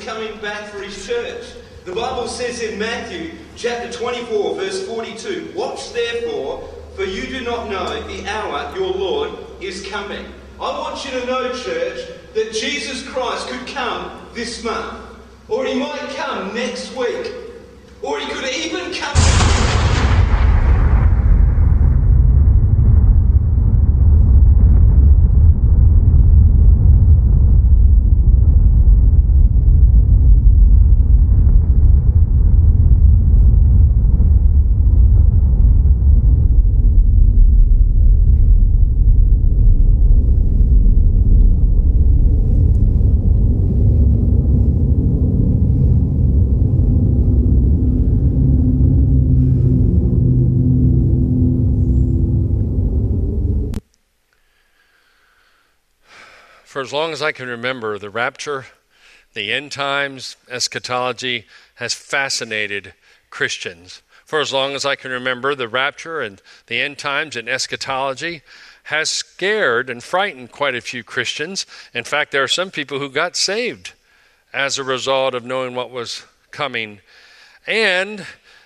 coming back for his church. The Bible says in Matthew chapter 24, verse 42, "Watch therefore, for you do not know the hour your Lord is coming." I want you to know, church, that Jesus Christ could come this month. Or he might come next week. Or he could even come... For as long as I can remember, the rapture, the end times, eschatology has fascinated Christians. For as long as I can remember, the rapture and the end times and eschatology has scared and frightened quite a few Christians. In fact, there are some people who got saved as a result of knowing what was coming. And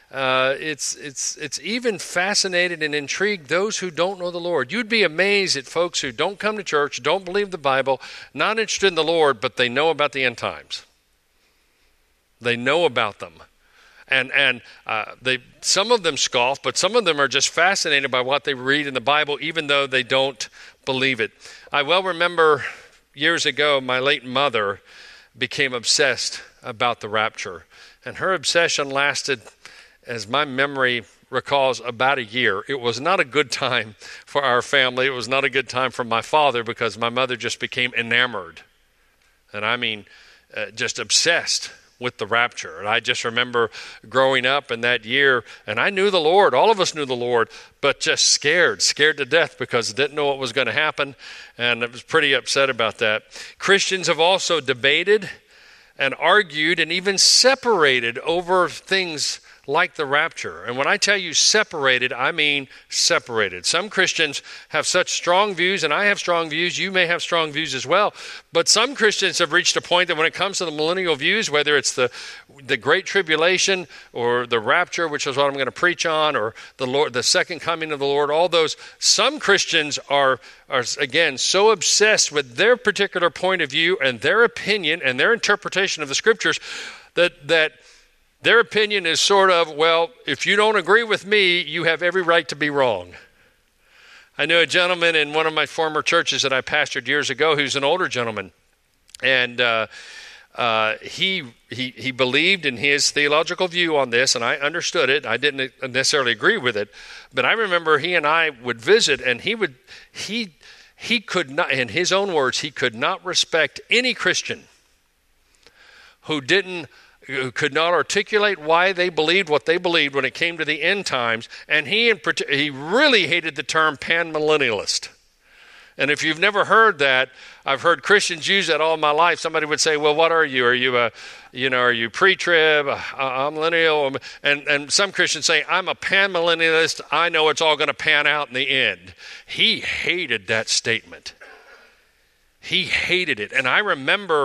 it's even fascinated and intrigued those who don't know the Lord. You'd be amazed at folks who don't come to church, don't believe the Bible, not interested in the Lord, but they know about the end times. They know about them. And some of them scoff, but some of them are just fascinated by what they read in the Bible, even though they don't believe it. I well remember years ago, my late mother became obsessed about the rapture. And her obsession lasted, as my memory recalls, about a year. It was not a good time for our family. It was not a good time for my father because my mother just became enamored. And I mean, just obsessed with the rapture. And I just remember growing up in that year, and I knew the Lord. All of us knew the Lord, but just scared to death because I didn't know what was going to happen. And I was pretty upset about that. Christians have also debated and argued and even separated over things like the rapture. And when I tell you separated, I mean separated. Some Christians have such strong views, and I have strong views. You may have strong views as well. But some Christians have reached a point that when it comes to the millennial views, whether it's the Great Tribulation or the rapture, which is what I'm going to preach on, or the second coming of the Lord, all those, some Christians are again so obsessed with their particular point of view and their opinion and their interpretation of the scriptures that their opinion is sort of, well, if you don't agree with me, you have every right to be wrong. I knew a gentleman in one of my former churches that I pastored years ago who's an older gentleman. And he believed in his theological view on this, and I understood it. I didn't necessarily agree with it. But I remember he and I would visit, and he could not, in his own words, he could not respect any Christian who could not articulate why they believed what they believed when it came to the end times. And he really hated the term panmillennialist. And if you've never heard that, I've heard Christians use that all my life. Somebody would say, well, what are you? Are you pre-trib, a millennial? And some Christians say, I'm a panmillennialist. I know it's all going to pan out in the end. He hated that statement. He hated it. And I remember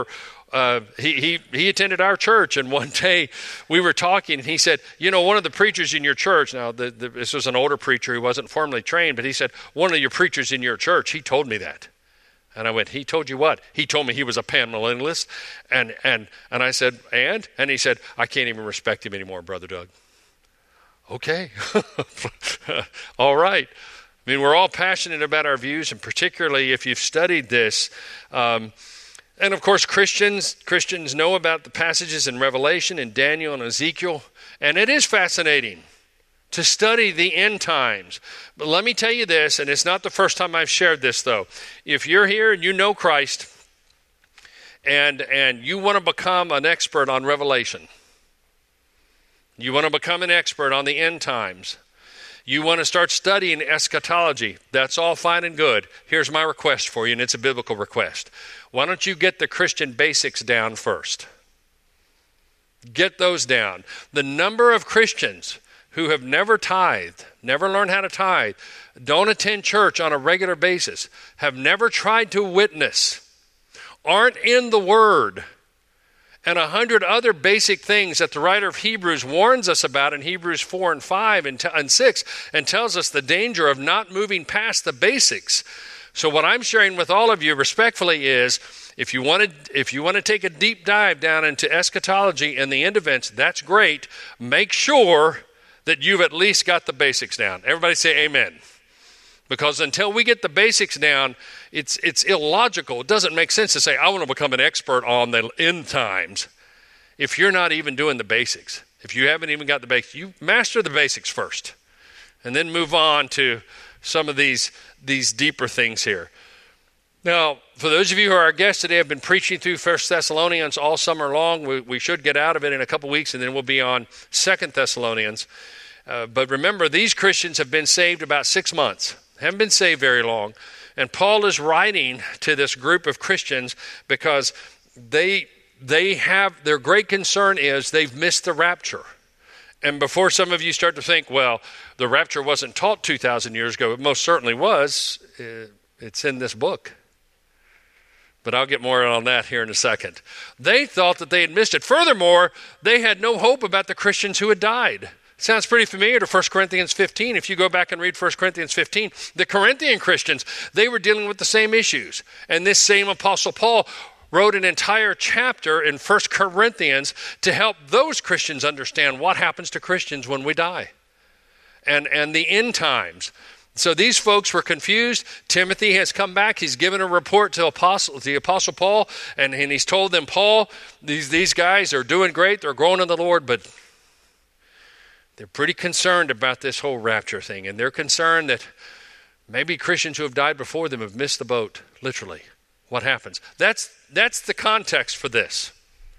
he attended our church, and one day we were talking, and he said, one of the preachers in your church, now this was an older preacher who wasn't formally trained, but he said, one of your preachers in your church, he told me that. And I went, he told you what? He told me he was a panmillennialist. And I said, and? And he said, I can't even respect him anymore, Brother Doug. Okay. All right. I mean, we're all passionate about our views, and particularly if you've studied this, and of course, Christians know about the passages in Revelation and Daniel and Ezekiel, and it is fascinating to study the end times. But let me tell you this, and it's not the first time I've shared this, though. If you're here and you know Christ, and you want to become an expert on Revelation, you want to become an expert on the end times, you want to start studying eschatology, that's all fine and good. Here's my request for you, and it's a biblical request. Why don't you get the Christian basics down first? Get those down. The number of Christians who have never tithed, never learned how to tithe, don't attend church on a regular basis, have never tried to witness, aren't in the Word, and 100 other basic things that the writer of Hebrews warns us about in Hebrews 4 and 5 and 6, and tells us the danger of not moving past the basics. So what I'm sharing with all of you respectfully is, if you want to take a deep dive down into eschatology and the end events, that's great. Make sure that you've at least got the basics down. Everybody say amen. Because until we get the basics down, it's illogical. It doesn't make sense to say, I want to become an expert on the end times if you're not even doing the basics. If you haven't even got the basics, you master the basics first and then move on to some of these deeper things here. Now, for those of you who are our guests today, I've been preaching through 1 Thessalonians all summer long. We should get out of it in a couple weeks, and then we'll be on 2 Thessalonians. But remember, these Christians have been saved about 6 months. Haven't been saved very long. And Paul is writing to this group of Christians because they have, their great concern is they've missed the rapture. And before some of you start to think, well, the rapture wasn't taught 2,000 years ago, it most certainly was. It's in this book. But I'll get more on that here in a second. They thought that they had missed it. Furthermore, they had no hope about the Christians who had died. Sounds pretty familiar to 1 Corinthians 15. If you go back and read 1 Corinthians 15, the Corinthian Christians, they were dealing with the same issues. And this same Apostle Paul wrote an entire chapter in 1 Corinthians to help those Christians understand what happens to Christians when we die and the end times. So these folks were confused. Timothy has come back. He's given a report to the Apostle Paul, and he's told them, Paul, these guys are doing great. They're growing in the Lord, but they're pretty concerned about this whole rapture thing. And they're concerned that maybe Christians who have died before them have missed the boat, literally. What happens? That's the context for this.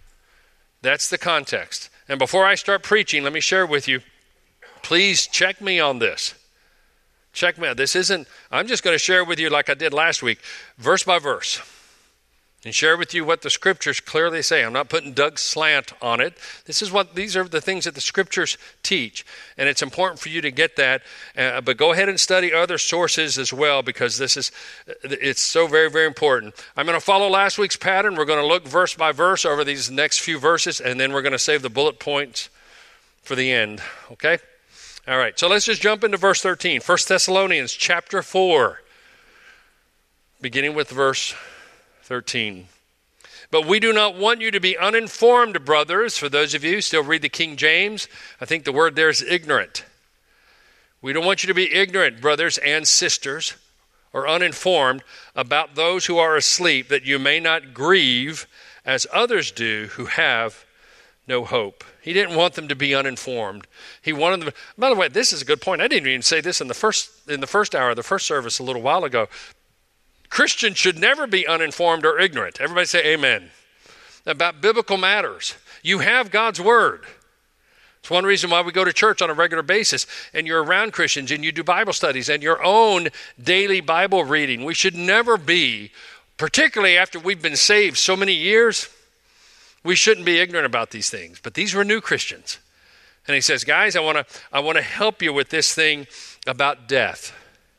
That's the context. And before I start preaching, let me share with you, please check me on this. Check me out. This isn't, I'm just going to share with you like I did last week, verse by verse. And share with you what the scriptures clearly say. I'm not putting Doug's slant on it. These are the things that the scriptures teach. And it's important for you to get that. But go ahead and study other sources as well, because it's so very, very important. I'm going to follow last week's pattern. We're going to look verse by verse over these next few verses, and then we're going to save the bullet points for the end. Okay? All right. So let's just jump into verse 13. 1 Thessalonians chapter 4, beginning with verse 13. But we do not want you to be uninformed, brothers. For those of you who still read the King James, I think the word there is ignorant. We don't want you to be ignorant, brothers and sisters, or uninformed about those who are asleep, that you may not grieve as others do who have no hope. He didn't want them to be uninformed. He wanted them. By the way, this is a good point. I didn't even say this in the first hour of the first service a little while ago. Christians should never be uninformed or ignorant. Everybody say amen. About biblical matters. You have God's word. It's one reason why we go to church on a regular basis, and you're around Christians and you do Bible studies and your own daily Bible reading. We should never be, particularly after we've been saved so many years, we shouldn't be ignorant about these things. But these were new Christians. And he says, guys, I want to help you with this thing about death.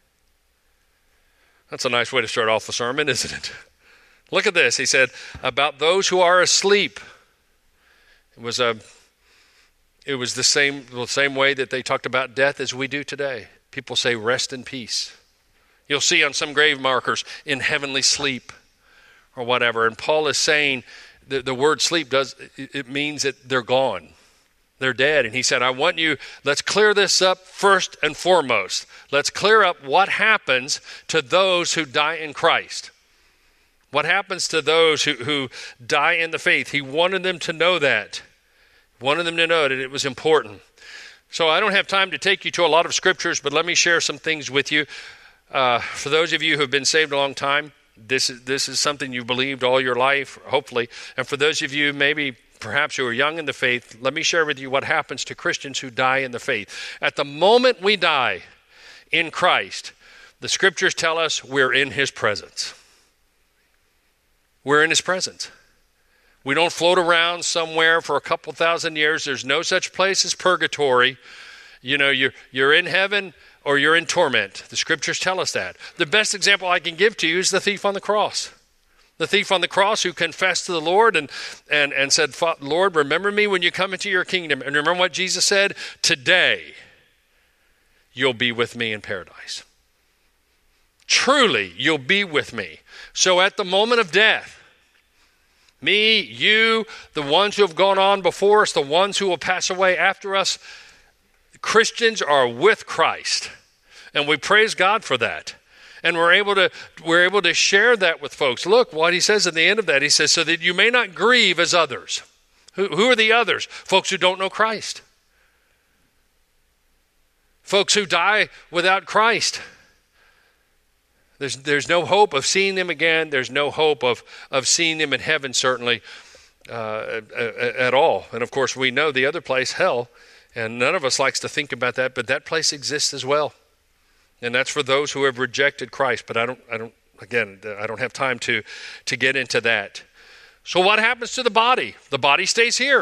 That's a nice way to start off the sermon, isn't it? Look at this. He said, about those who are asleep. It was the same way that they talked about death as we do today. People say, rest in peace. You'll see on some grave markers, in heavenly sleep, or whatever. And Paul is saying the word sleep it means that they're gone. They're dead. And he said, let's clear this up first and foremost. Let's clear up what happens to those who die in Christ. What happens to those who die in the faith? He wanted them to know that. Wanted them to know that it was important. So I don't have time to take you to a lot of scriptures, but let me share some things with you. For those of you who have been saved a long time, this is something you believed all your life, hopefully. And for those of you perhaps who are young in the faith, let me share with you what happens to Christians who die in the faith. At the moment we die in Christ, the scriptures tell us we're in his presence. We're in his presence. We don't float around somewhere for a couple thousand years. There's no such place as purgatory. You know, you're in heaven or you're in torment. The scriptures tell us that. The best example I can give to you is the thief on the cross. The thief on the cross who confessed to the Lord and said, Lord, remember me when you come into your kingdom. And remember what Jesus said? Today, you'll be with me in paradise. Truly, you'll be with me. So at the moment of death, me, you, the ones who have gone on before us, the ones who will pass away after us, Christians are with Christ. And we praise God for that. And we're able to share that with folks. Look what he says at the end of that. He says, so that you may not grieve as others. Who are the others? Folks who don't know Christ. Folks who die without Christ. There's no hope of seeing them again. There's no hope of seeing them in heaven, certainly, at all. And of course, we know the other place, hell, and none of us likes to think about that, but that place exists as well. And that's for those who have rejected Christ. But I don't have time to get into that. So what happens to the body? The body stays here.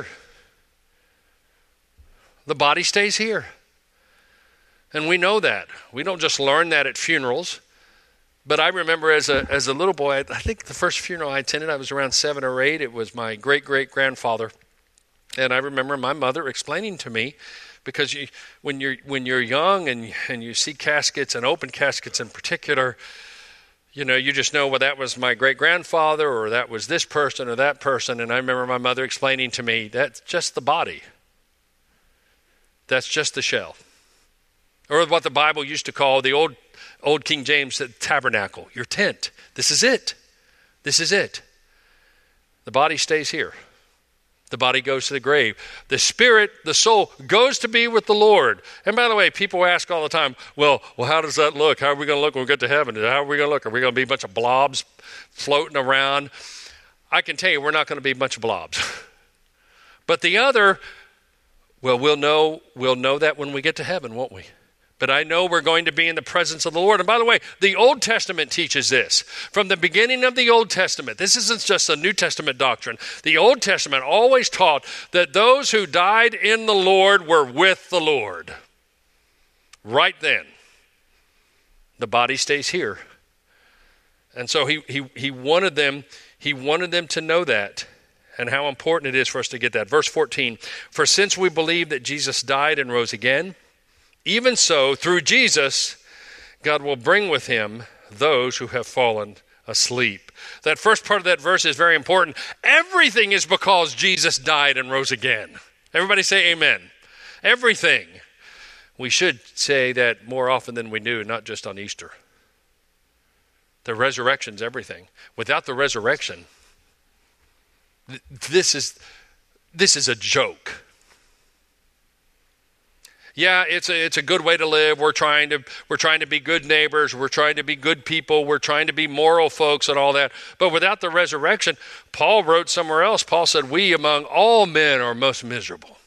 The body stays here. And we know that. We don't just learn that at funerals. But I remember as a little boy, I think the first funeral I attended, I was around 7 or 8. It was my great-great-grandfather. And I remember my mother explaining to me, because when you're young and you see caskets and open caskets in particular, you just know, well, that was my great-grandfather, or that was this person or that person. And I remember my mother explaining to me, that's just the body. That's just the shell. Or what the Bible used to call, the old King James said, tabernacle, your tent. This is it. This is it. The body stays here. The body goes to the grave. The spirit, the soul, goes to be with the Lord. And by the way, people ask all the time, well, how does that look? How are we going to look when we get to heaven? How are we going to look? Are we going to be a bunch of blobs floating around? I can tell you we're not going to be a bunch of blobs. But the other, well, we'll know that when we get to heaven, won't we? But I know we're going to be in the presence of the Lord. And by the way, the Old Testament teaches this. From the beginning of the Old Testament, this isn't just a New Testament doctrine. The Old Testament always taught that those who died in the Lord were with the Lord. Right then. The body stays here. And so he wanted them to know that, and how important it is for us to get that. Verse 14, for since we believe that Jesus died and rose again, even so, through Jesus, God will bring with him those who have fallen asleep. That first part of that verse is very important. Everything is because Jesus died and rose again. Everybody say amen. Everything. We should say that more often than we do, not just on Easter. The resurrection's everything. Without the resurrection, this is a joke. Yeah, it's a good way to live. We're trying to be good neighbors. We're trying to be good people. We're trying to be moral folks and all that. But without the resurrection, Paul wrote somewhere else. Paul said, we among all men are most miserable.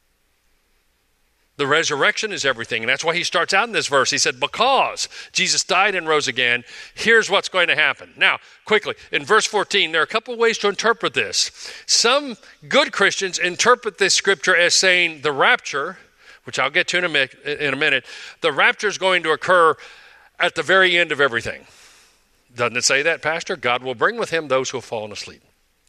The resurrection is everything. And that's why he starts out in this verse. He said, because Jesus died and rose again, here's what's going to happen. Now, quickly, in verse 14, there are a couple of ways to interpret this. Some good Christians interpret this scripture as saying the rapture, which I'll get to in a minute, the rapture is going to occur at the very end of everything. Doesn't it say that, Pastor? God will bring with him those who have fallen asleep.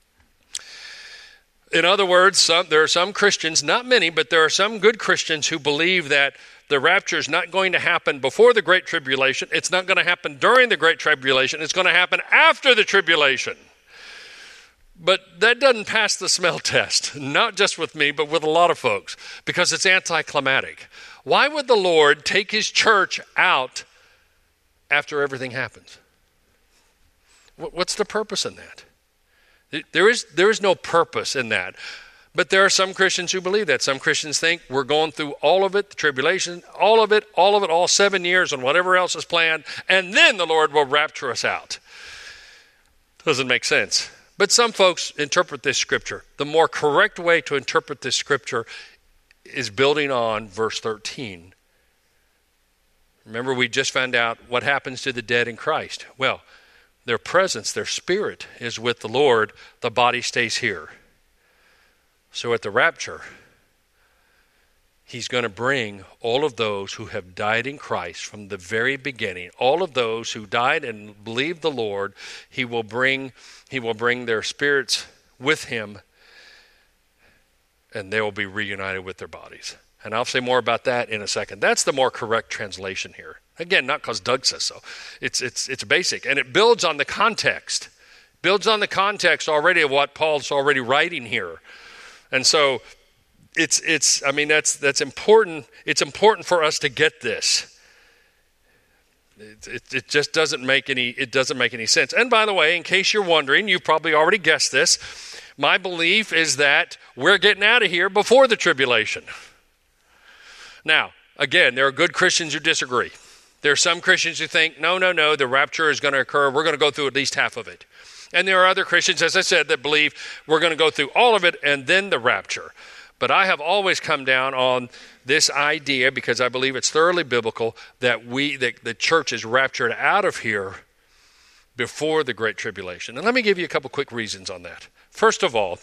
In other words, there are some Christians, not many, but there are some good Christians who believe that the rapture is not going to happen before the Great Tribulation. It's not going to happen during the Great Tribulation. It's going to happen after the tribulation. But that doesn't pass the smell test, not just with me, but with a lot of folks, because it's anticlimactic. Why would the Lord take his church out after everything happens? What's the purpose in that? There is no purpose in that. But there are some Christians who believe that. Some Christians think we're going through all of it, the tribulation, all of it, all 7 years and whatever else is planned, and then the Lord will rapture us out. Doesn't make sense. But some folks interpret this scripture. The more correct way to interpret this scripture is building on verse 13. Remember, we just found out what happens to the dead in Christ. Well, their presence, their spirit is with the Lord. The body stays here. So at the rapture, He's going to bring all of those who have died in Christ from the very beginning, all of those who died and believed the Lord. He will bring their spirits with him, and they will be reunited with their bodies. And I'll say more about that in a second. That's the more correct translation here. Again, not because Doug says so. It's basic, and it builds on the context. Builds on the context already of what Paul's already writing here. And so that's important. It's important for us to get this. It just doesn't make any sense. And by the way, in case you're wondering, you've probably already guessed this. My belief is that we're getting out of here before the tribulation. Now, again, there are good Christians who disagree. There are some Christians who think, no, the rapture is going to occur. We're going to go through at least half of it. And there are other Christians, as I said, that believe we're going to go through all of it and then the rapture. But I have always come down on this idea, because I believe it's thoroughly biblical, that the church is raptured out of here before the Great Tribulation. And let me give you a couple quick reasons on that. First of all,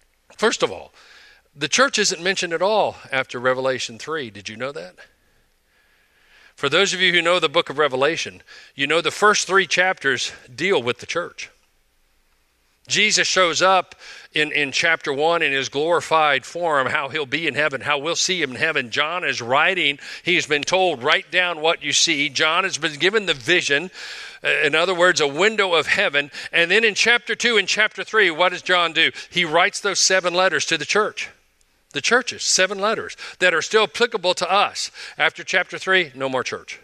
the church isn't mentioned at all after Revelation 3. Did you know that? For those of you who know the book of Revelation, you know the first 3 chapters deal with the church. Jesus shows up in chapter 1 in his glorified form, how he'll be in heaven, how we'll see him in heaven. John is writing. He's been told, write down what you see. John has been given the vision. In other words, a window of heaven. And then in chapter 2 and chapter 3, what does John do? He writes those 7 letters to the church. The churches, 7 letters that are still applicable to us. After chapter 3, no more church.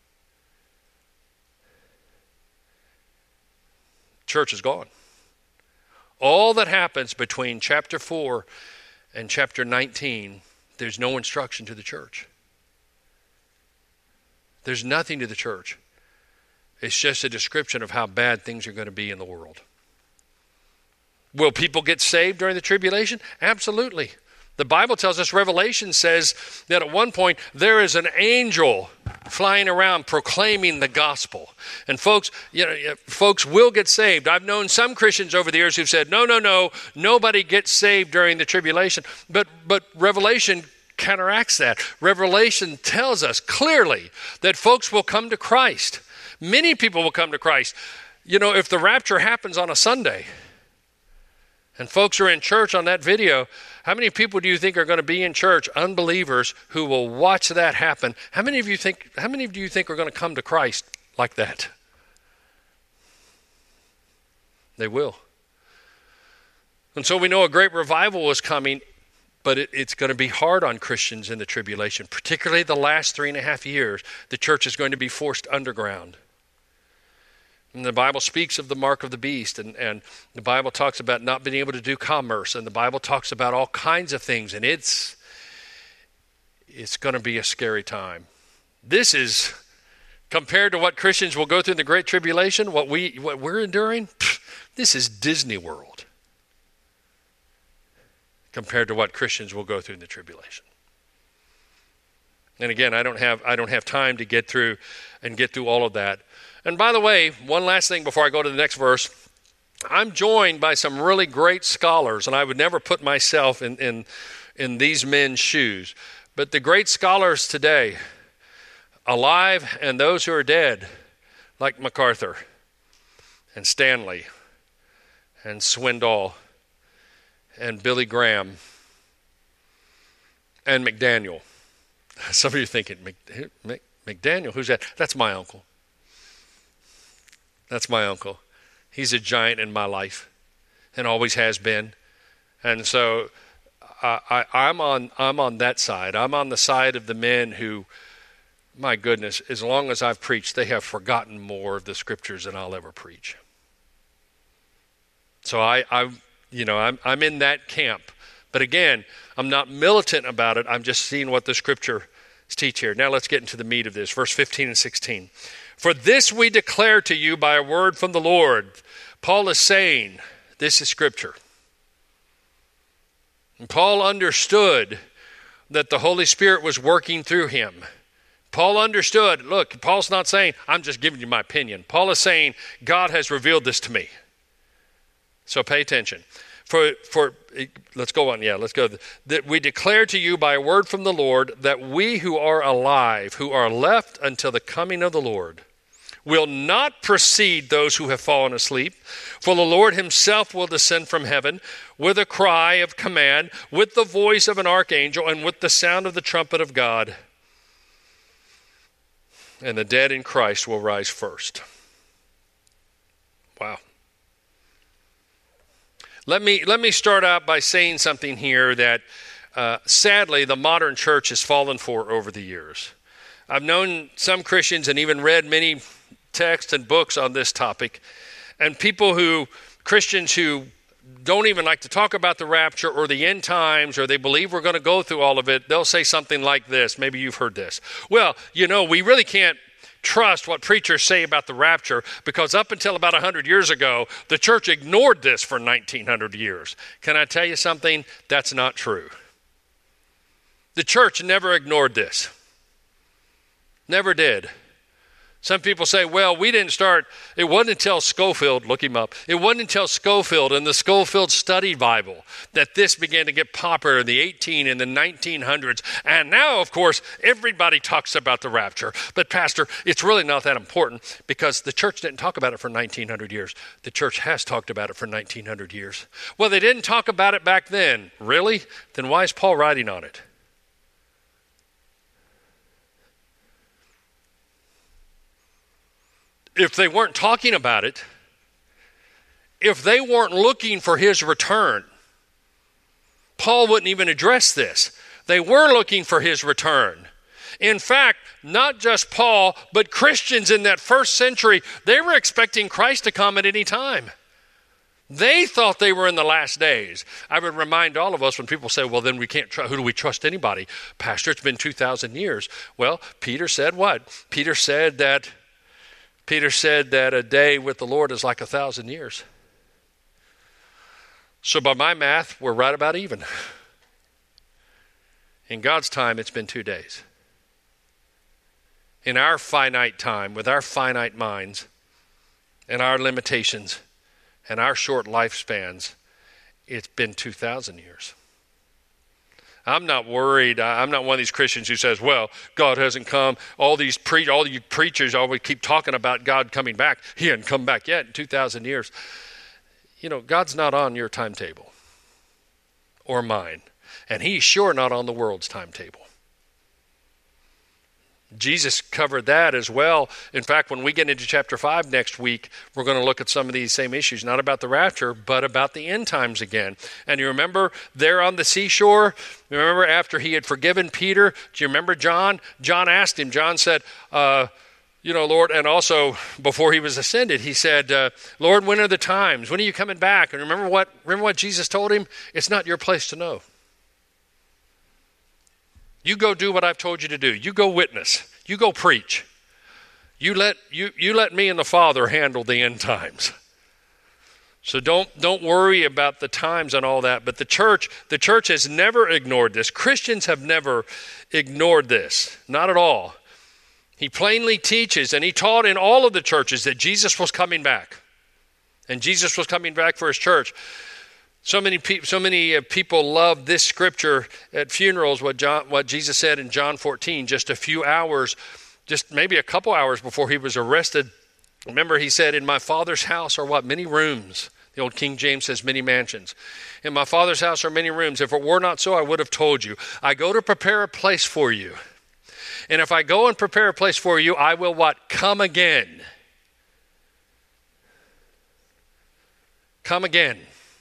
Church is gone. All that happens between chapter 4 and chapter 19, there's no instruction to the church. There's nothing to the church. It's just a description of how bad things are going to be in the world. Will people get saved during the tribulation? Absolutely. The Bible tells us, Revelation says that at one point there is an angel flying around proclaiming the gospel. And folks will get saved. I've known some Christians over the years who've said, no, nobody gets saved during the tribulation. But Revelation counteracts that. Revelation tells us clearly that folks will come to Christ. Many people will come to Christ. If the rapture happens on a Sunday, and folks are in church on that video, how many people do you think are going to be in church, unbelievers, who will watch that happen? How many do you think are going to come to Christ like that? They will. And so we know a great revival is coming, but it's going to be hard on Christians in the tribulation, particularly the last 3.5 years. The church is going to be forced underground. And the Bible speaks of the mark of the beast, and the Bible talks about not being able to do commerce, and the Bible talks about all kinds of things, and it's going to be a scary time. This is, compared to what Christians will go through in the Great Tribulation, what we're enduring, this is Disney World compared to what Christians will go through in the tribulation. And again, I don't have time to get through all of that. And by the way, one last thing before I go to the next verse. I'm joined by some really great scholars, and I would never put myself in these men's shoes. But the great scholars today, alive and those who are dead, like MacArthur and Stanley and Swindoll and Billy Graham and McDaniel. Some of you are thinking, McDaniel, who's that? That's my uncle. That's my uncle. He's a giant in my life and always has been. And so I'm on that side. I'm on the side of the men who, my goodness, as long as I've preached, they have forgotten more of the scriptures than I'll ever preach. So I'm in that camp. But again, I'm not militant about it. I'm just seeing what the scriptures teach here. Now let's get into the meat of this. Verse 15 and 16. For this we declare to you by a word from the Lord. Paul is saying, this is scripture. And Paul understood that the Holy Spirit was working through him. Paul understood, look, Paul's not saying, I'm just giving you my opinion. Paul is saying, God has revealed this to me. So pay attention. Let's go on. Yeah, let's go. That we declare to you by a word from the Lord that we who are alive, who are left until the coming of the Lord, will not precede those who have fallen asleep. For the Lord himself will descend from heaven with a cry of command, with the voice of an archangel, and with the sound of the trumpet of God. And the dead in Christ will rise first. Wow. Let me start out by saying something here that sadly the modern church has fallen for over the years. I've known some Christians and even read many texts and books on this topic, and Christians who don't even like to talk about the rapture or the end times, or they believe we're going to go through all of it, they'll say something like this. Maybe you've heard this. Well, we really can't trust what preachers say about the rapture because up until about 100 years ago, the church ignored this for 1900 years. Can I tell you something? That's not true. The church never ignored this. Never did. Some people say, well, it wasn't until Scofield, look him up, it wasn't until Scofield and the Scofield Study Bible that this began to get popular in the 18 and the 1900s. And now, of course, everybody talks about the rapture. But Pastor, it's really not that important because the church didn't talk about it for 1900 years. The church has talked about it for 1900 years. Well, they didn't talk about it back then. Really? Then why is Paul writing on it? If they weren't talking about it, if they weren't looking for his return, Paul wouldn't even address this. They were looking for his return. In fact, not just Paul, but Christians in that first century, they were expecting Christ to come at any time. They thought they were in the last days. I would remind all of us when people say, well, then we can't who do we trust anybody? Pastor, it's been 2,000 years. Well, Peter said what? Peter said that a day with the Lord is like 1,000 years. So by my math, we're right about even. In God's time, it's been 2 days. In our finite time, with our finite minds and our limitations and our short lifespans, it's been 2,000 years. I'm not worried. I'm not one of these Christians who says, well, God hasn't come. All you preachers always keep talking about God coming back. He hasn't come back yet in 2,000 years. God's not on your timetable or mine. And he's sure not on the world's timetable. Jesus covered that as well. In fact, when we get into chapter 5 next week, we're going to look at some of these same issues, not about the rapture, but about the end times again. And you remember there on the seashore, remember after he had forgiven Peter, do you remember John? John asked him, John said, Lord, and also before he was ascended, he said, Lord, when are the times? When are you coming back? And remember what Jesus told him? It's not your place to know. You go do what I've told you to do. You go witness. You go preach. You let me and the Father handle the end times. So don't worry about the times and all that. But the church has never ignored this. Christians have never ignored this. Not at all. He plainly teaches, and he taught in all of the churches that Jesus was coming back. And Jesus was coming back for his church. So many people love this scripture at funerals, what Jesus said in John 14, just a few hours, just maybe a couple hours before he was arrested. Remember, he said, in my Father's house are what? Many rooms. The old King James says many mansions. In my Father's house are many rooms. If it were not so, I would have told you. I go to prepare a place for you. And if I go and prepare a place for you, I will what? Come again. Come again.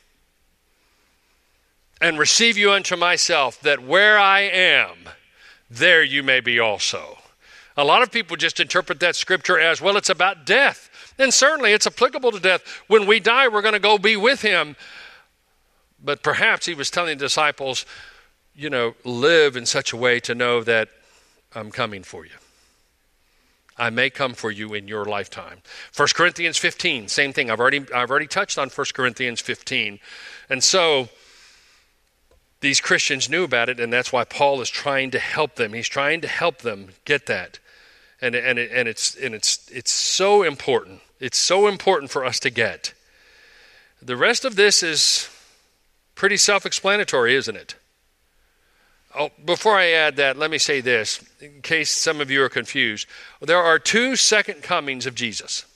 And receive you unto myself, that where I am, there you may be also. A lot of people just interpret that scripture as, well, it's about death. And certainly it's applicable to death. When we die, we're going to go be with him. But perhaps he was telling the disciples, live in such a way to know that I'm coming for you. I may come for you in your lifetime. 1 Corinthians 15, same thing. I've already touched on 1 Corinthians 15. And so these Christians knew about it, and that's why Paul is trying to help them. He's trying to help them get that. And it's so important. It's so important for us to get. The rest of this is Pretty self-explanatory, isn't it? Oh, before I add that, let me say this, in case some of you are confused. There are 2 second comings of Jesus.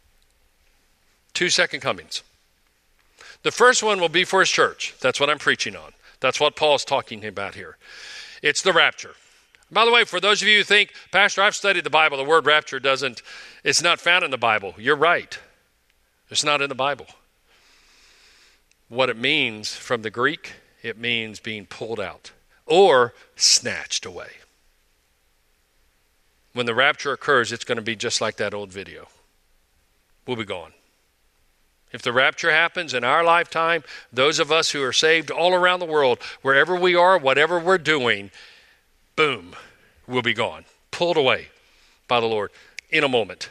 2 second comings. The first one will be for his church. That's what I'm preaching on. That's what Paul's talking about here. It's the rapture. By the way, for those of you who think, Pastor, I've studied the Bible, the word rapture it's not found in the Bible. You're right. It's not in the Bible. What it means from the Greek, it means being pulled out or snatched away. When the rapture occurs, it's going to be just like that old video. We'll be gone. If the rapture happens in our lifetime, those of us who are saved all around the world, wherever we are, whatever we're doing, boom, we'll be gone, pulled away by the Lord in a moment.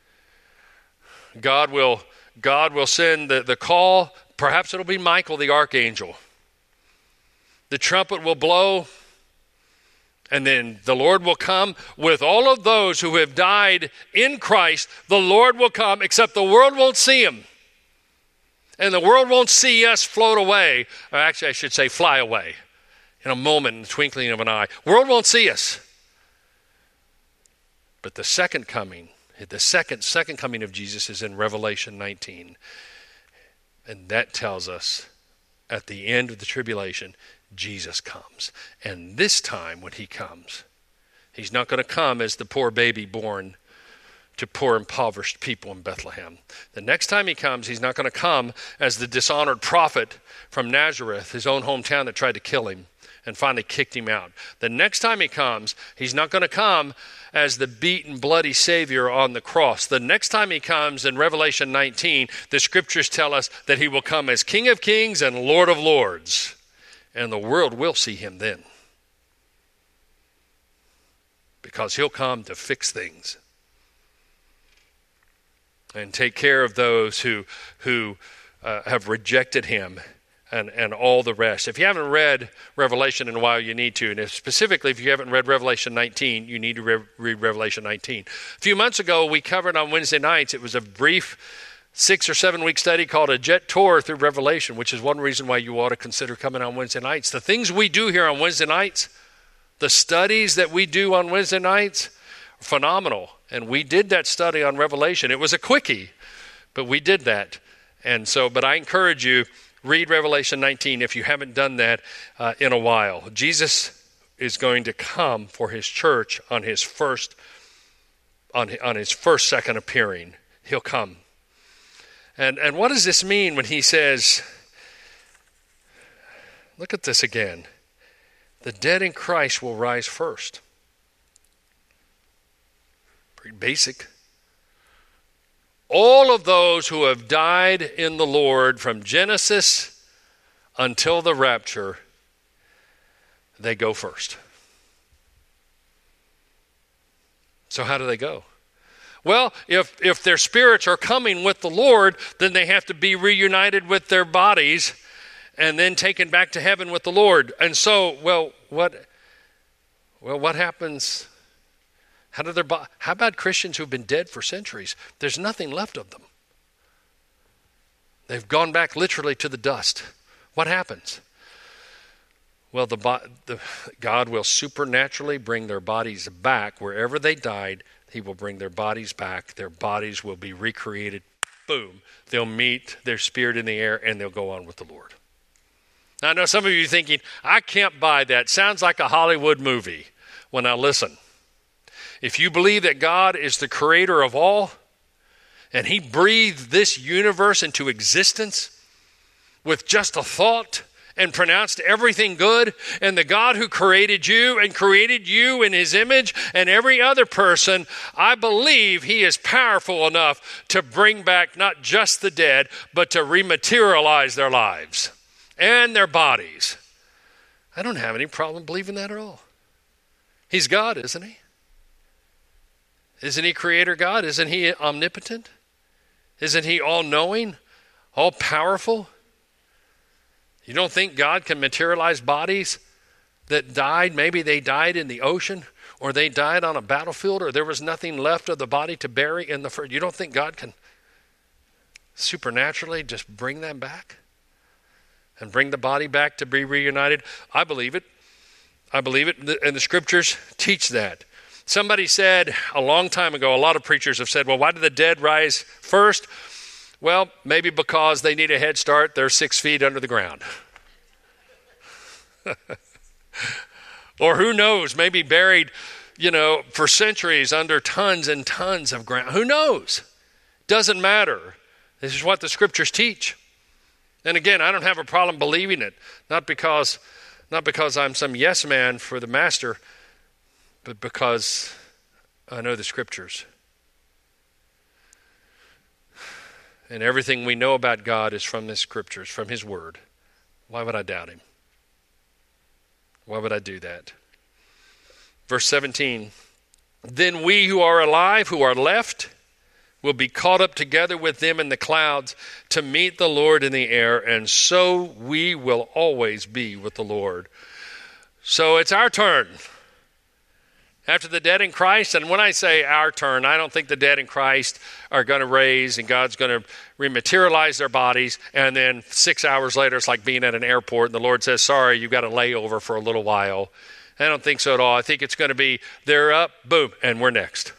God will send the call. Perhaps it'll be Michael the archangel. The trumpet will blow, and then the Lord will come with all of those who have died in Christ. The Lord will come, except the world won't see him. And the world won't see us float away, or actually I should say fly away, in a moment, in the twinkling of an eye. The world won't see us. But the second coming of Jesus is in Revelation 19. And that tells us at the end of the tribulation, Jesus comes. And this time when he comes, he's not going to come as the poor baby born to poor impoverished people in Bethlehem. The next time he comes, he's not going to come as the dishonored prophet from Nazareth, his own hometown, that tried to kill him and finally kicked him out. The next time he comes, he's not going to come as the beaten, bloody Savior on the cross. The next time he comes in Revelation 19, the scriptures tell us that he will come as King of Kings and Lord of Lords. And the world will see him then. Because he'll come to fix things and take care of those who have rejected him and all the rest. If you haven't read Revelation in a while, you need to. And specifically, if you haven't read Revelation 19, you need to read Revelation 19. A few months ago, we covered on Wednesday nights, it was a brief 6 or 7 week study called A Jet Tour Through Revelation, which is one reason why you ought to consider coming on Wednesday nights. The things we do here on Wednesday nights, the studies that we do on Wednesday nights, are phenomenal. And we did that study on Revelation. It was a quickie, but we did that. And so, but I encourage you, read Revelation 19 if you haven't done that in a while. Jesus is going to come for his church on his first second appearing. He'll come. And what does this mean when he says, look at this again, the dead in Christ will rise first? Pretty basic. All of those who have died in the Lord from Genesis until the rapture, they go first. So how do they go? Well, if their spirits are coming with the Lord, then they have to be reunited with their bodies and then taken back to heaven with the Lord. And so, what happens? How about Christians who've been dead for centuries? There's nothing left of them. They've gone back literally to the dust. What happens? Well, God will supernaturally bring their bodies back wherever they died. He will bring their bodies back. Their bodies will be recreated. Boom. They'll meet their spirit in the air and they'll go on with the Lord. Now, I know some of you are thinking, I can't buy that. Sounds like a Hollywood movie. Well, now listen. If you believe that God is the creator of all, and he breathed this universe into existence with just a thought and pronounced everything good, and the God who created you and created you in his image and every other person, I believe he is powerful enough to bring back not just the dead, but to rematerialize their lives and their bodies. I don't have any problem believing that at all. He's God, isn't he? Isn't he creator God? Isn't he omnipotent? Isn't he all-knowing, all-powerful? You don't think God can materialize bodies that died? Maybe they died in the ocean, or they died on a battlefield, or there was nothing left of the body to bury in the first. You don't think God can supernaturally just bring them back? and bring the body back to be reunited? I believe it. I believe it, and the scriptures teach that. Somebody said a long time ago, a lot of preachers have said, well, why did the dead rise first? Well, maybe because they need a head start. They're 6 feet under the ground. Or who knows, maybe buried, for centuries under tons and tons of ground. Who knows? Doesn't matter. This is what the scriptures teach. And again, I don't have a problem believing it, not because I'm some yes man for the master, but because I know the scriptures. And everything we know about God is from the scriptures, from his word. Why would I doubt him? Why would I do that? Verse 17, then we who are alive, who are left, will be caught up together with them in the clouds to meet the Lord in the air, and so we will always be with the Lord. So it's our turn. After the dead in Christ, and when I say our turn, I don't think the dead in Christ are going to raise and God's going to rematerialize their bodies, and then 6 hours later it's like being at an airport and the Lord says, sorry, you've got a layover for a little while. I don't think so at all. I think it's going to be, they're up, boom, and we're next.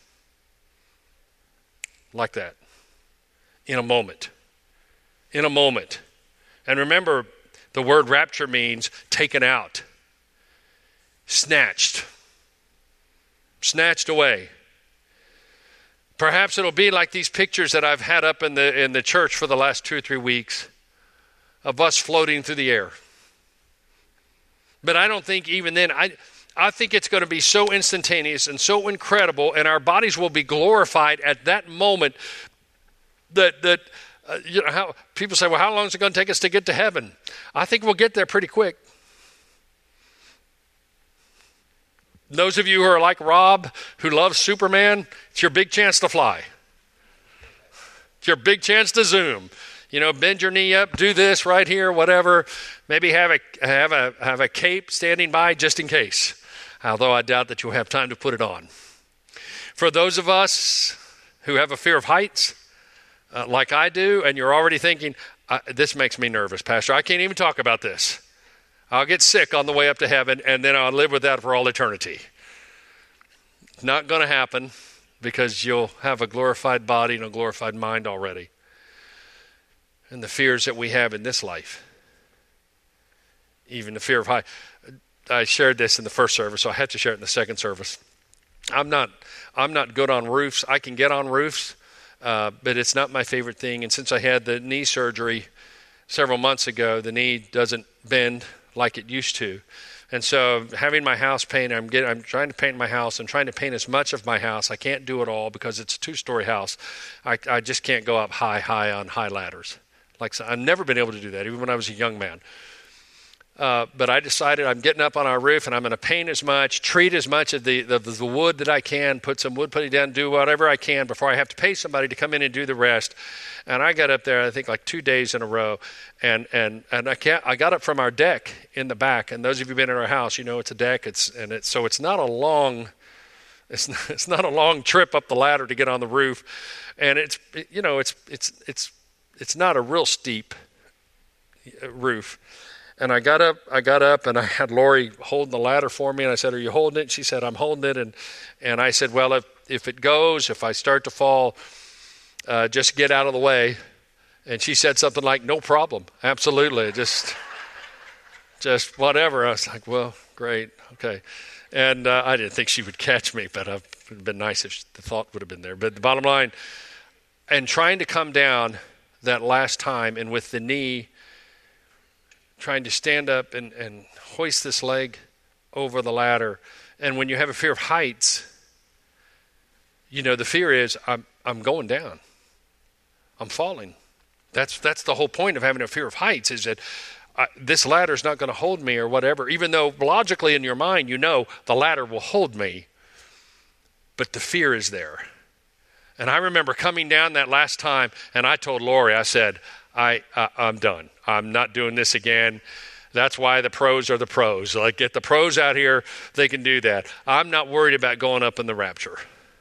Like that. In a moment. In a moment. And remember, the word rapture means taken out. Snatched. Snatched away. Perhaps it'll be like these pictures that I've had up in the church for the last 2 or 3 weeks of us floating through the air. But I don't think even then, I think it's going to be so instantaneous and so incredible, and our bodies will be glorified at that moment that how people say, well, how long is it going to take us to get to heaven? I think we'll get there pretty quick. Those of you who are like Rob, who loves Superman, it's your big chance to fly. It's your big chance to zoom. Bend your knee up, do this right here, whatever. Maybe have a cape standing by just in case. Although I doubt that you'll have time to put it on. For those of us who have a fear of heights, like I do, and you're already thinking, this makes me nervous, Pastor. I can't even talk about this. I'll get sick on the way up to heaven, and then I'll live with that for all eternity. Not going to happen, because you'll have a glorified body and a glorified mind already. And the fears that we have in this life, even the fear of height. I shared this in the first service, so I had to share it in the second service. I'm not good on roofs. I can get on roofs, but it's not my favorite thing. And since I had the knee surgery several months ago, the knee doesn't bend like it used to. And so having my house painted, I'm trying to paint my house and trying to paint as much of my house. I can't do it all because it's a 2-story house. I just can't go up high on high ladders. I've never been able to do that, even when I was a young man. But I decided I'm getting up on our roof and I'm going to paint as much, treat as much of the wood that I can, put some wood putty down, do whatever I can before I have to pay somebody to come in and do the rest. And I got up there, I think 2 days in a row, and I got up from our deck in the back. And those of you who've been in our house, it's a deck. So it's not a long, it's not a long trip up the ladder to get on the roof, and it's not a real steep roof. And I got up and I had Lori holding the ladder for me. And I said, are you holding it? She said, I'm holding it. And I said, well, if it goes, if I start to fall, just get out of the way. And she said something like, no problem. Absolutely. Just whatever. I was like, well, great. Okay. And I didn't think she would catch me, but it would have been nice if the thought would have been there. But the bottom line, and trying to come down that last time, and with the knee, trying to stand up and hoist this leg over the ladder. And when you have a fear of heights, the fear is I'm going down. I'm falling. That's the whole point of having a fear of heights, is that this ladder is not going to hold me or whatever, even though logically in your mind the ladder will hold me, but the fear is there. And I remember coming down that last time, and I told Lori, I said, I'm done. I'm not doing this again. That's why the pros are the pros. Get the pros out here, they can do that. I'm not worried about going up in the rapture.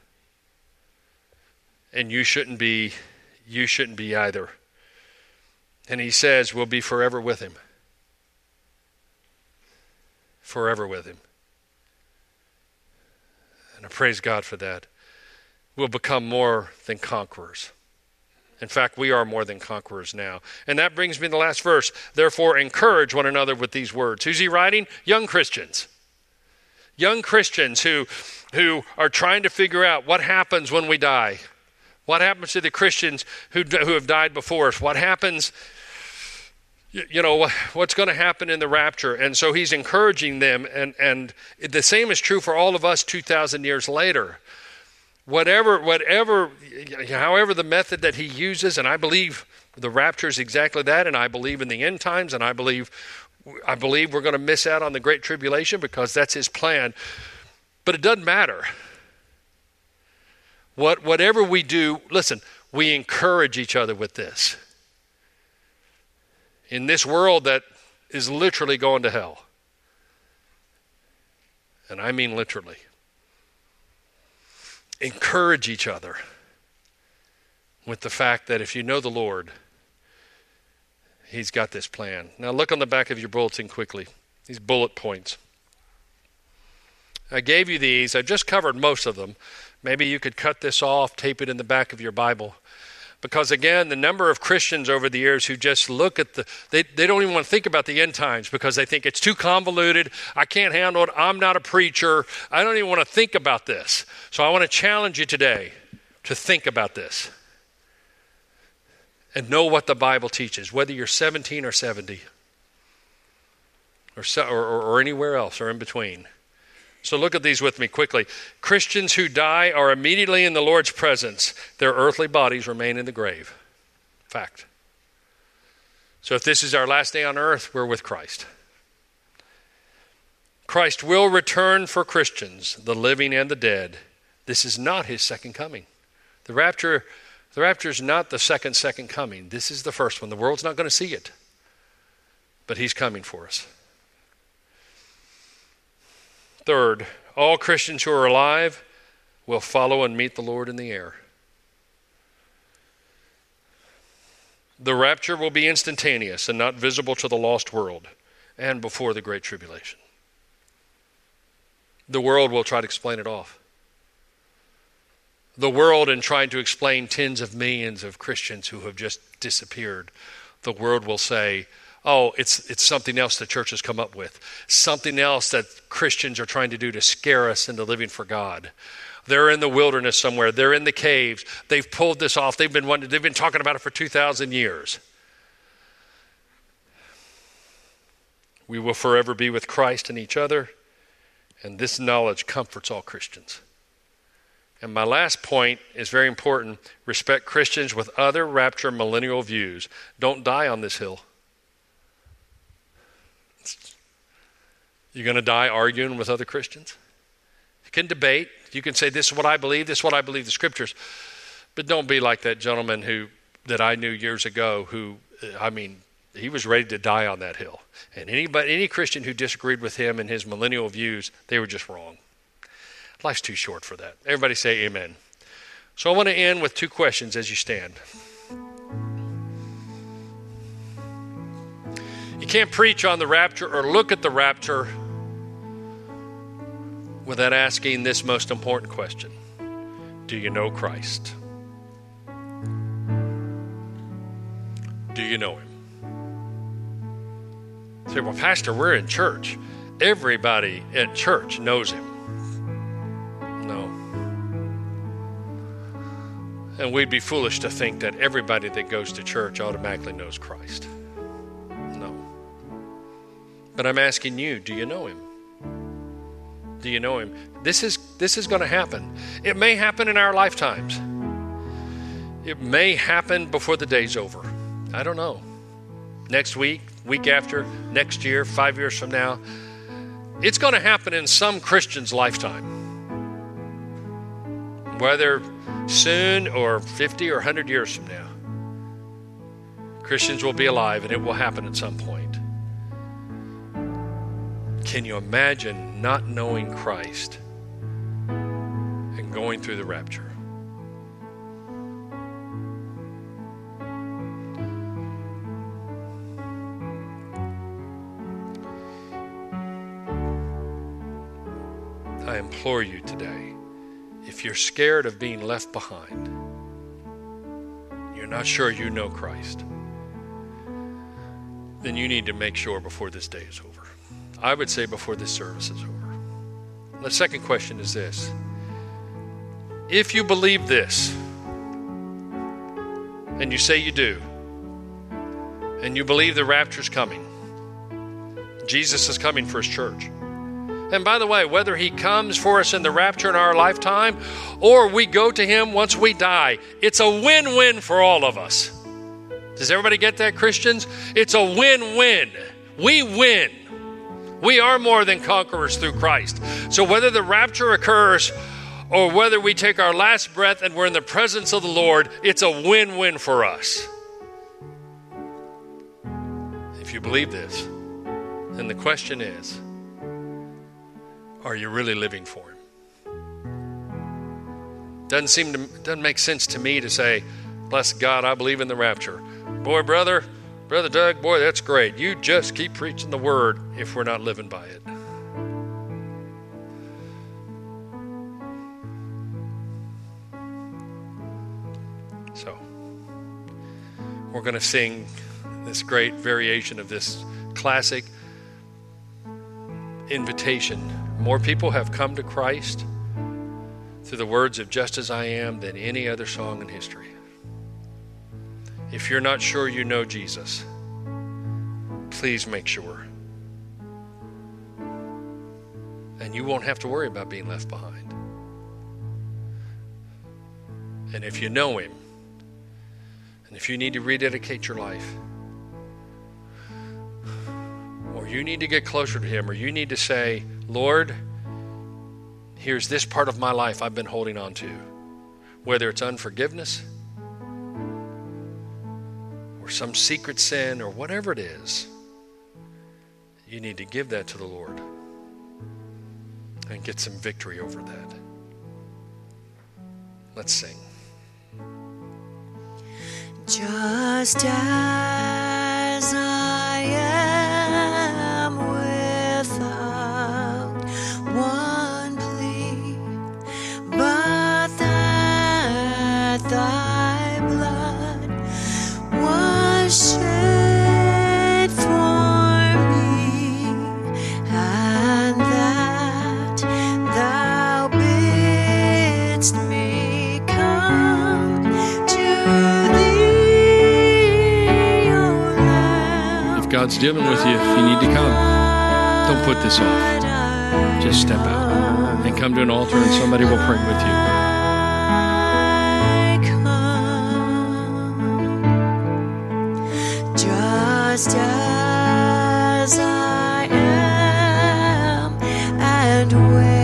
And you shouldn't be either. And he says we'll be forever with him. forever with him. And I praise God for that. We'll become more than conquerors. In fact, we are more than conquerors now. And that brings me to the last verse. Therefore, encourage one another with these words. Who's he writing? Young Christians. Young Christians who are trying to figure out what happens when we die. What happens to the Christians who have died before us? What happens, what's going to happen in the rapture? And so he's encouraging them. And the same is true for all of us 2,000 years later. However the method that he uses, and I believe the rapture is exactly that, and I believe in the end times, and I believe we're going to miss out on the Great Tribulation because that's his plan. But it doesn't matter. Whatever we do, listen, we encourage each other with this. In this world that is literally going to hell. And I mean literally. Encourage each other with the fact that if you know the Lord, he's got this plan. Now look on the back of your bulletin quickly. These bullet points. I gave you these. I just covered most of them. Maybe you could cut this off, tape it in the back of your Bible. Because again, the number of Christians over the years who just look at they don't even want to think about the end times because they think it's too convoluted. I can't handle it. I'm not a preacher. I don't even want to think about this. So I want to challenge you today to think about this and know what the Bible teaches, whether you're 17 or 70 or anywhere else or in between. So look at these with me quickly. Christians who die are immediately in the Lord's presence. Their earthly bodies remain in the grave. Fact. So if this is our last day on earth, we're with Christ. Christ will return for Christians, the living and the dead. This is not his second coming. The rapture is not the second coming. This is the first one. The world's not going to see it. But he's coming for us. Third, all Christians who are alive will follow and meet the Lord in the air. The rapture will be instantaneous and not visible to the lost world and before the Great Tribulation. The world will try to explain it off. The world, in trying to explain tens of millions of Christians who have just disappeared, the world will say, oh, it's something else the church has come up with. Something else that Christians are trying to do to scare us into living for God. They're in the wilderness somewhere. They're in the caves. They've pulled this off. They've been talking about it for 2,000 years. We will forever be with Christ and each other, and this knowledge comforts all Christians. And my last point is very important. Respect Christians with other rapture millennial views. Don't die on this hill. You're going to die arguing with other Christians? You can debate. You can say, this is what I believe. This is what I believe the Scriptures. But don't be like that gentleman that I knew years ago he was ready to die on that hill. And any Christian who disagreed with him and his millennial views, they were just wrong. Life's too short for that. Everybody say amen. So I want to end with two questions as you stand. You can't preach on the rapture or look at the rapture without asking this most important question. Do you know Christ? Do you know him? You say, well, Pastor, we're in church. Everybody at church knows him. No. And we'd be foolish to think that everybody that goes to church automatically knows Christ. No. But I'm asking you, do you know him? Do you know him? This is going to happen. It may happen in our lifetimes. It may happen before the day's over. I don't know. Next week, week after, next year, 5 years from now. It's going to happen in some Christian's lifetime. Whether soon or 50 or 100 years from now. Christians will be alive and it will happen at some point. Can you imagine not knowing Christ and going through the rapture? I implore you today, if you're scared of being left behind, you're not sure you know Christ, then you need to make sure before this day is over. I would say before this service is over. The second question is this. If you believe this, and you say you do, and you believe the rapture's coming, Jesus is coming for his church. And by the way, whether he comes for us in the rapture in our lifetime, or we go to him once we die, it's a win-win for all of us. Does everybody get that, Christians? It's a win-win. We win. We are more than conquerors through Christ. So whether the rapture occurs or whether we take our last breath and we're in the presence of the Lord, it's a win-win for us. If you believe this, then the question is, are you really living for him? Doesn't make sense to me to say, bless God, I believe in the rapture. Boy, Brother Doug, boy, that's great. You just keep preaching the word if we're not living by it. So, we're going to sing this great variation of this classic invitation. More people have come to Christ through the words of Just As I Am than any other song in history. If you're not sure you know Jesus, please make sure. And you won't have to worry about being left behind. And if you know him, and if you need to rededicate your life, or you need to get closer to him, or you need to say, Lord, here's this part of my life I've been holding on to, whether it's unforgiveness or some secret sin or whatever it is, you need to give that to the Lord and get some victory over that. Let's sing. Just as I am without one plea, but that thy blood was shed for me, and that thou bidst me come to thee, O Lamb. If God's dealing with you, if you need to come, don't put this off. Just step out and come to an altar and somebody will pray with you. I come, just as I am, and where